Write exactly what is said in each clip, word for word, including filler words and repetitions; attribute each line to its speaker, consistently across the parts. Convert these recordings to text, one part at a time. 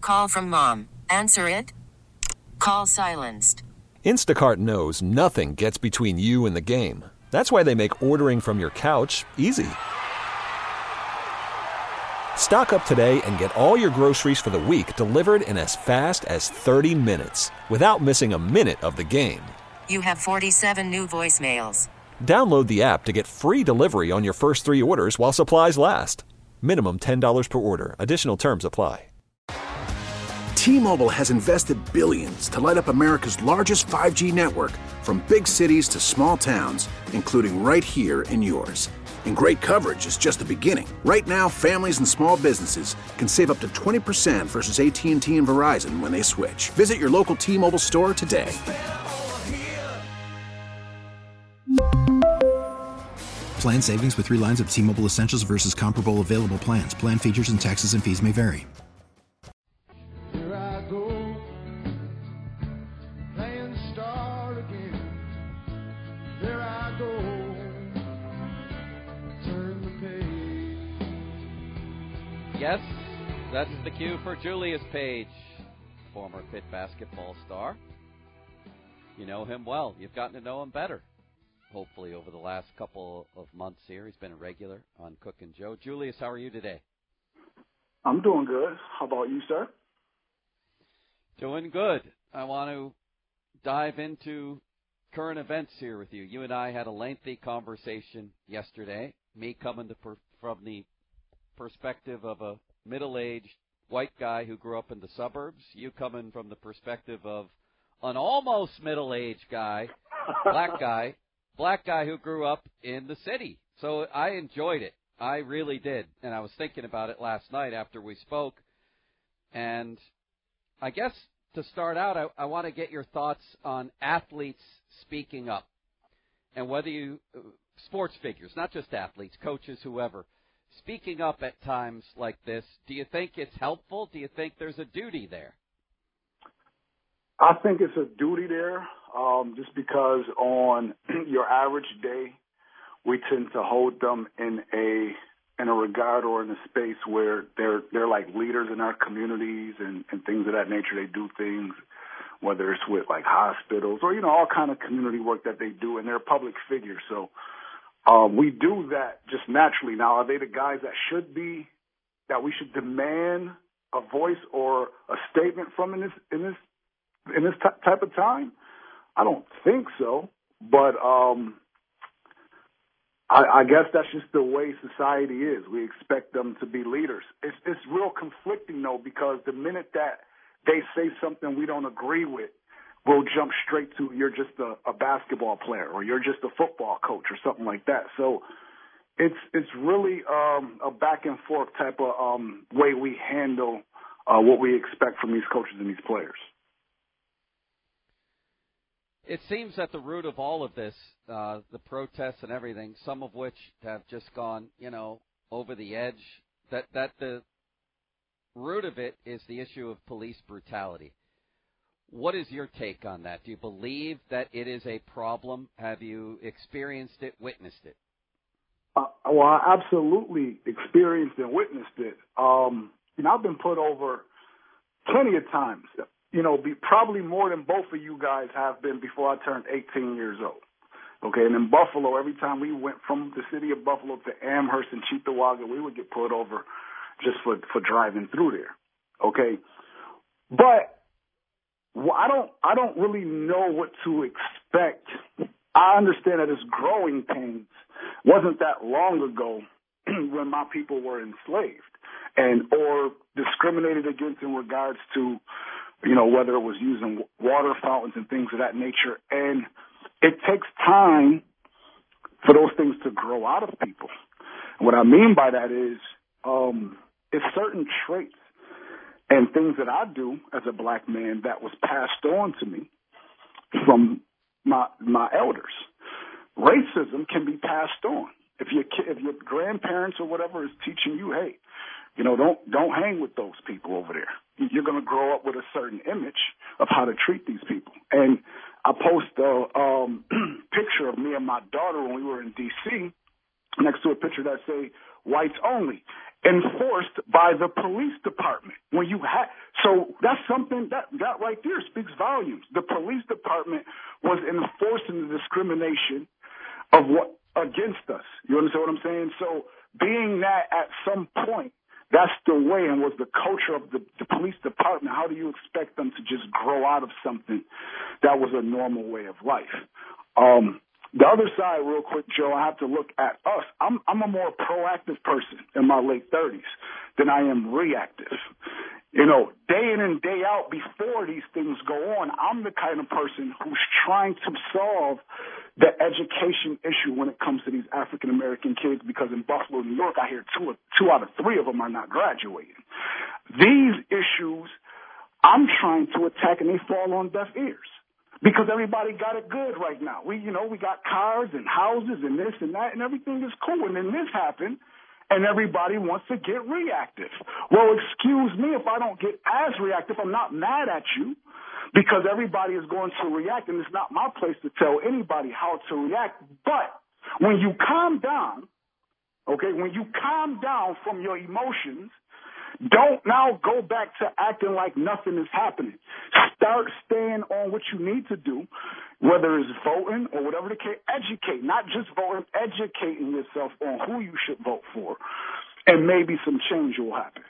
Speaker 1: Call from mom. Answer it. Call silenced.
Speaker 2: Instacart knows nothing gets between you and the game. That's why they make ordering from your couch easy. Stock up today and get all your groceries for the week delivered in as fast as thirty minutes without missing a minute of the game.
Speaker 1: You have forty-seven new voicemails.
Speaker 2: Download the app to get free delivery on your first three orders while supplies last. Minimum ten dollars per order. Additional terms apply.
Speaker 3: T-Mobile has invested billions to light up America's largest five G network, from big cities to small towns, including right here in yours. And great coverage is just the beginning. Right now, families and small businesses can save up to twenty percent versus A T and T and Verizon when they switch. Visit your local T-Mobile store today.
Speaker 4: Plan savings with three lines of T-Mobile Essentials versus comparable available plans. Plan features and taxes and fees may vary.
Speaker 5: Here I go, playing star again. There I go, turn the page.
Speaker 6: Yes, that's the cue for Julius Page, former Pitt basketball star. You know him well. You've gotten to know him better, hopefully, over the last couple of months here. He's been a regular on Cook and Joe. Julius, how are you today?
Speaker 7: I'm doing good. How about you, sir?
Speaker 6: Doing good. I want to dive into current events here with you. You and I had a lengthy conversation yesterday, me coming to per- from the perspective of a middle-aged white guy who grew up in the suburbs, you coming from the perspective of an almost middle-aged guy, black guy, black guy who grew up in the city. So I enjoyed it. I really did. And I was thinking about it last night after we spoke. And I guess to start out, I, I want to get your thoughts on athletes speaking up. And whether you, uh, sports figures, not just athletes, coaches, whoever, speaking up at times like this, do you think it's helpful? Do you think there's a duty there?
Speaker 7: I think it's a duty there, um, just because on your average day, we tend to hold them in a in a regard or in a space where they're they're like leaders in our communities and, and things of that nature. They do things, whether it's with like hospitals or, you know, all kind of community work that they do, and they're public figures. So um, we do that just naturally. Now, are they the guys that should be, that we should demand a voice or a statement from in this in this in this t- type of time? I don't think so, but um, I, I guess that's just the way society is. We expect them to be leaders. It's, it's real conflicting, though, because the minute that they say something we don't agree with, we'll jump straight to, you're just a, a basketball player or you're just a football coach or something like that. So it's it's really um, a back and forth type of um, way we handle uh, what we expect from these coaches and these players.
Speaker 6: It seems at the root of all of this, uh, the protests and everything, some of which have just gone, you know, over the edge, that, that the root of it is the issue of police brutality. What is your take on that? Do you believe that it is a problem? Have you experienced it, witnessed it?
Speaker 7: Uh, well, I absolutely experienced and witnessed it. Um, you know, I've been put over plenty of times. You know, be probably more than both of you guys have been before I turned eighteen years old. Okay, and in Buffalo, every time we went from the city of Buffalo to Amherst and Cheektowaga, we would get pulled over just for, for driving through there. Okay, but well, I don't I don't really know what to expect. I understand that it's growing pains. Wasn't that long ago when my people were enslaved and or discriminated against in regards to, you know, whether it was using water fountains and things of that nature. And it takes time for those things to grow out of people. And what I mean by that is um, it's certain traits and things that I do as a black man that was passed on to me from my my elders. Racism can be passed on. If your if your grandparents or whatever is teaching you, hey, you know, don't don't hang with those people over there. You're going to grow up with a certain image of how to treat these people. And I post a um, picture of me and my daughter when we were in D C next to a picture that say whites only, enforced by the police department. When you have So that's something that, that right there speaks volumes. The police department was enforcing the discrimination of what against us. You understand what I'm saying? So being that at some point, that's the way and was the culture of the, the police department, how do you expect them to just grow out of something that was a normal way of life? Um, the other side, real quick, Joe, I have to look at us. I'm, I'm a more proactive person in my late thirties than I am reactive. You know, day in and day out before these things go on, I'm the kind of person who's trying to solve the education issue when it comes to these African-American kids, because in Buffalo, New York, I hear two, two out of three of them are not graduating. These issues I'm trying to attack, and they fall on deaf ears because everybody got it good right now. We, you know, we got cars and houses and this and that, and everything is cool. And then this happened. And everybody wants to get reactive. Well, excuse me if I don't get as reactive. I'm not mad at you because everybody is going to react, and it's not my place to tell anybody how to react. But when you calm down, okay, when you calm down from your emotions, don't now go back to acting like nothing is happening. Start staying on what you need to do, whether it's voting or whatever the case. Educate, not just voting, educating yourself on who you should vote for, and maybe some change will happen.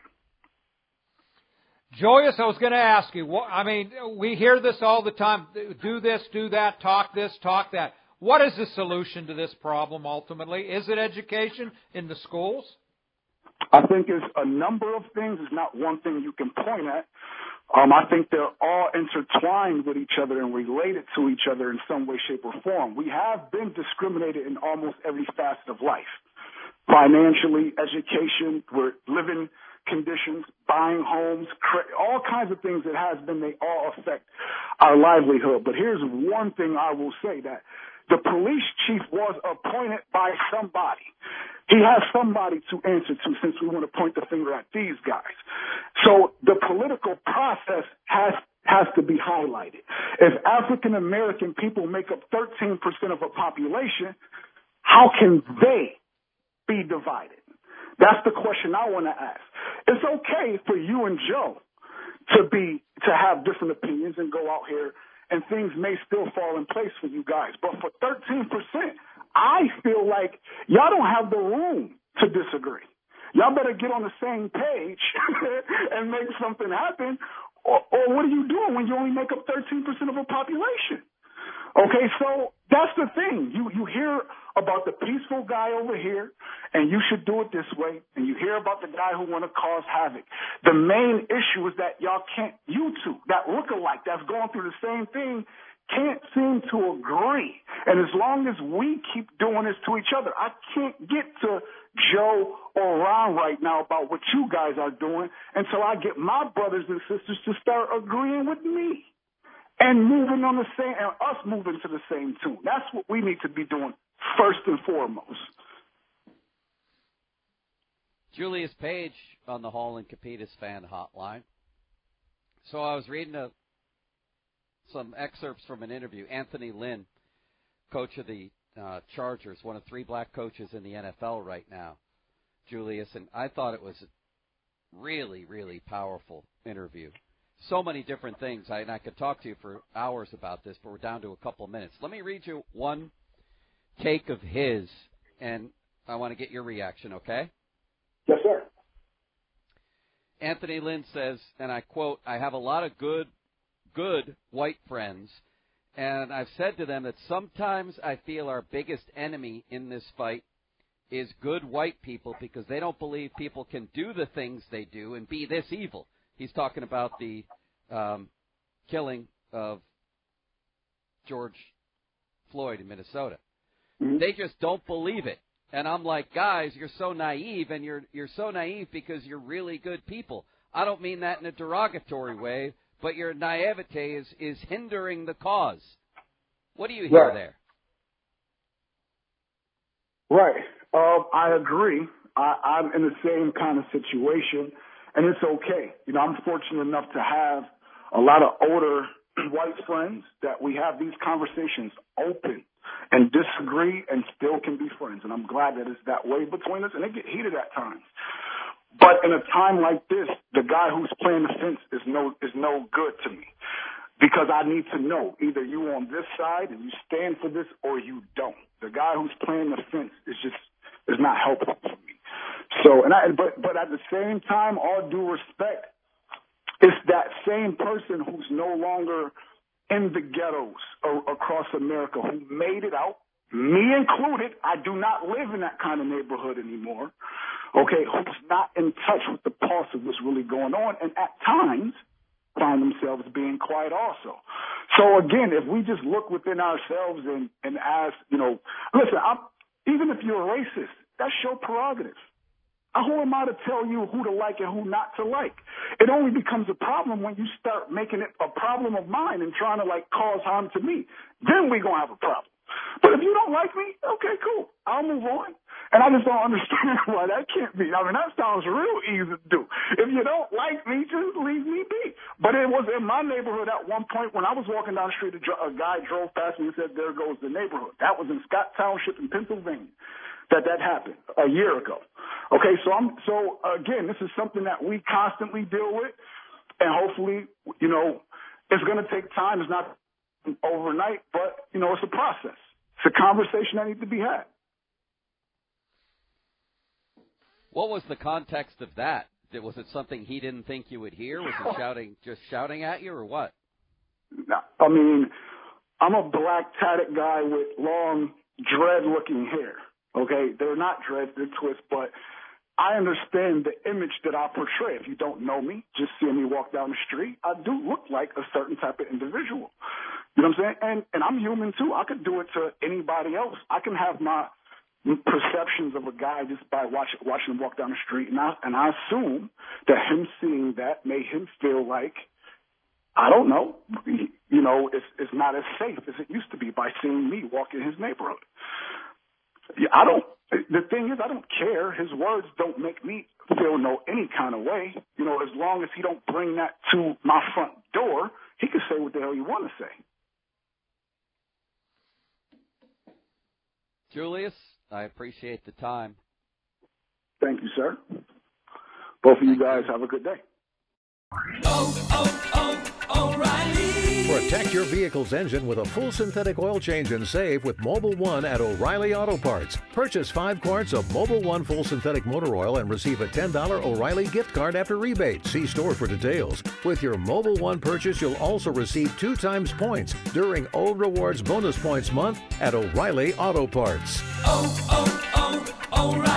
Speaker 8: Joyous, I was going to ask you, I mean, we hear this all the time, do this, do that, talk this, talk that. What is the solution to this problem ultimately? Is it education in the schools?
Speaker 7: I think it's a number of things. It's not one thing you can point at. Um, I think they're all intertwined with each other and related to each other in some way, shape, or form. We have been discriminated in almost every facet of life. Financially, education, we're living conditions, buying homes, all kinds of things that has been, they all affect our livelihood. But here's one thing I will say, that the police chief was appointed by somebody. He has somebody to answer to, since we want to point the finger at these guys. So the political process has has to be highlighted. If African American people make up thirteen percent of a population, how can they be divided? That's the question I want to ask. It's okay for you and Joe to be to have different opinions and go out here, and things may still fall in place for you guys. But for thirteen percent, I feel like y'all don't have the room to disagree. Y'all better get on the same page and make something happen. Or, or what are you doing when you only make up thirteen percent of a population? Okay, so that's the thing. You you hear about the peaceful guy over here, and you should do it this way, and you hear about the guy who want to cause havoc. The main issue is that y'all can't, you two, that look alike, that's going through the same thing, can't seem to agree. And as long as we keep doing this to each other, I can't get to Joe or Ron right now about what you guys are doing until I get my brothers and sisters to start agreeing with me and moving on the same, and us moving to the same tune. That's what we need to be doing first and foremost.
Speaker 6: Julius Page on the Hall and Capitas fan hotline. So I was reading a, some excerpts from an interview. Anthony Lynn, coach of the uh, Chargers, one of three black coaches in the N F L right now, Julius, and I thought it was a really, really powerful interview. So many different things, I, and I could talk to you for hours about this, but we're down to a couple of minutes. Let me read you one take of his, and I want to get your reaction, okay?
Speaker 7: Yes, sir.
Speaker 6: Anthony Lynn says, and I quote, "I have a lot of good, good white friends, and I've said to them that sometimes I feel our biggest enemy in this fight is good white people because they don't believe people can do the things they do and be this evil." He's talking about the um, killing of George Floyd in Minnesota. Mm-hmm. They just don't believe it. And I'm like, guys, you're so naive, and you're you're so naive because you're really good people. I don't mean that in a derogatory way, but your naivete is, is hindering the cause. What do you hear
Speaker 7: right.
Speaker 6: there?
Speaker 7: Right. Uh, I agree. I, I'm in the same kind of situation. And it's okay. You know, I'm fortunate enough to have a lot of older white friends that we have these conversations open and disagree and still can be friends. And I'm glad that it's that way between us. And it get heated at times. But in a time like this, the guy who's playing the fence is no is no good to me, because I need to know either you on this side and you stand for this or you don't. The guy who's playing the fence is just is not helpful for me. So, and I but but at the same time, all due respect, it's that same person who's no longer in the ghettos across America who made it out, me included. I do not live in that kind of neighborhood anymore. Okay, who's not in touch with the pulse of what's really going on, and at times find themselves being quiet also. So again, if we just look within ourselves and, and ask, you know, listen, I'm, even if you're a racist, that's your prerogative. Who am I to tell you who to like and who not to like? It only becomes a problem when you start making it a problem of mine and trying to, like, cause harm to me. Then we're going to have a problem. But if you don't like me, okay, cool. I'll move on. And I just don't understand why that can't be. I mean, that sounds real easy to do. If you don't like me, just leave me be. But it was in my neighborhood at one point when I was walking down the street, a guy drove past me and said, there goes the neighborhood. That was in Scott Township in Pennsylvania that that happened a year ago. Okay, so I'm so again, this is something that we constantly deal with, and hopefully, you know, it's going to take time. It's not overnight, but you know, it's a process. It's a conversation that needs to be had.
Speaker 6: What was the context of that? Was it something he didn't think you would hear? Was he shouting, just shouting at you, or what?
Speaker 7: I mean, I'm a black tatted guy with long, dread-looking hair. Okay, they're not dreads, they're twists, but I understand the image that I portray. If you don't know me, just seeing me walk down the street, I do look like a certain type of individual. You know what I'm saying? And and I'm human too. I could do it to anybody else. I can have my perceptions of a guy just by watching watching him walk down the street, and I and I assume that him seeing that made him feel like, I don't know, you know, it's it's not as safe as it used to be by seeing me walk in his neighborhood. I don't. The thing is, I don't care. His words don't make me feel no any kind of way. You know, as long as he don't bring that to my front door, he can say what the hell he want to say.
Speaker 6: Julius, I appreciate the time.
Speaker 7: Thank you, sir. Both of you guys have a good day.
Speaker 9: Oh, oh, oh, O'Reilly.
Speaker 10: Protect your vehicle's engine with a full synthetic oil change and save with Mobil one at O'Reilly Auto Parts. Purchase five quarts of Mobil one full synthetic motor oil and receive a ten dollars O'Reilly gift card after rebate. See store for details. With your Mobil one purchase, you'll also receive two times points during O Rewards Bonus Points Month at O'Reilly Auto Parts.
Speaker 9: Oh, oh, oh, O'Reilly.